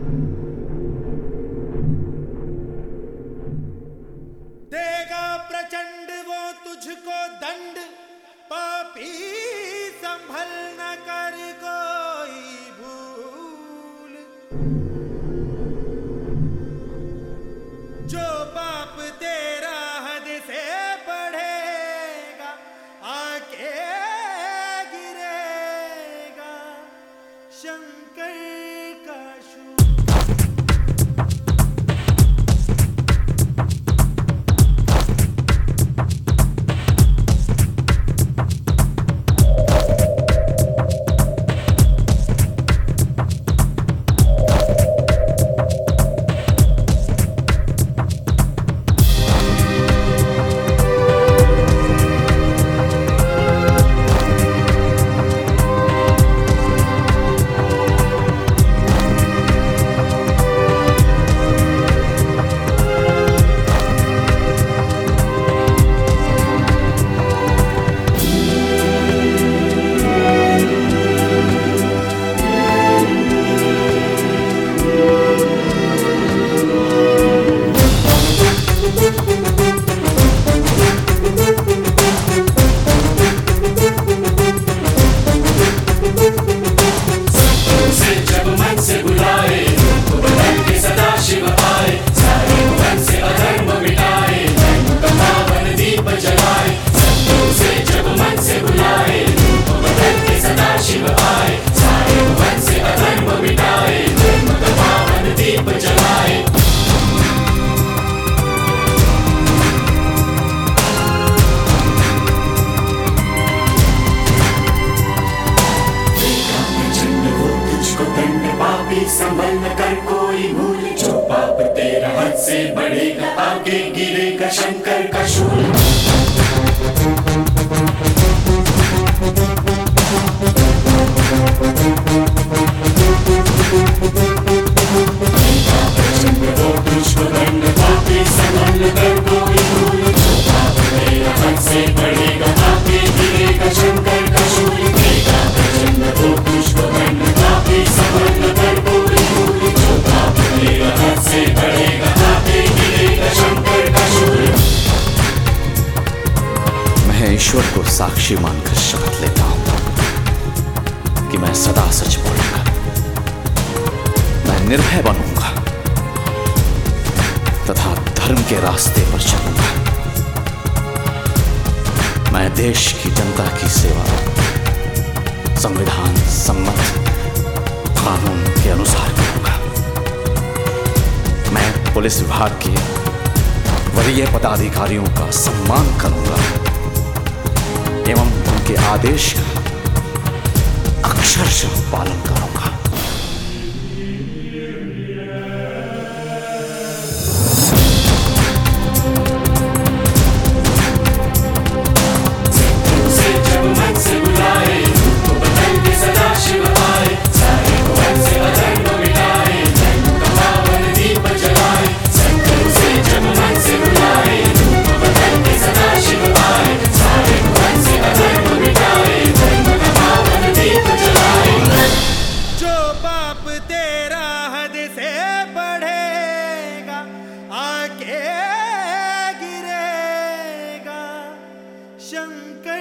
देगा प्रचंड वो तुझको दंड, पापी संभल न कर कोई भूल। जो पाप तेरा हद से बढ़ेगा, आके गिरेगा शंकर का शूल। संभल न कर कोई भूल। जो पाप तेरा हद से बढ़ेगा, आगे गिरेगा शंकर का शूल। वो तुझको दंड, पापी संभल न कर कोई भूल। जो पाप तेरा हद से बढ़ेगा, आगे गिरेगा शंकर का शूल। वो तुझको दंड, पापी संभल न कर कोई भूल। जो पाप तेरा हद से बढ़ेगा, आगे गिरेगा शंकर का शूल। मैं ईश्वर को साक्षी मानकर शपथ लेता हूं कि मैं सदा सच बोलूंगा, मैं निर्भय बनूंगा तथा धर्म के रास्ते पर चलूंगा। मैं देश की जनता की सेवा संविधान सम्मत कानून के अनुसार करूंगा। मैं पुलिस विभाग के वरीय पदाधिकारियों का सम्मान करूंगा एवं उनके आदेश का अक्षरशः पालन करूंगा। शंकर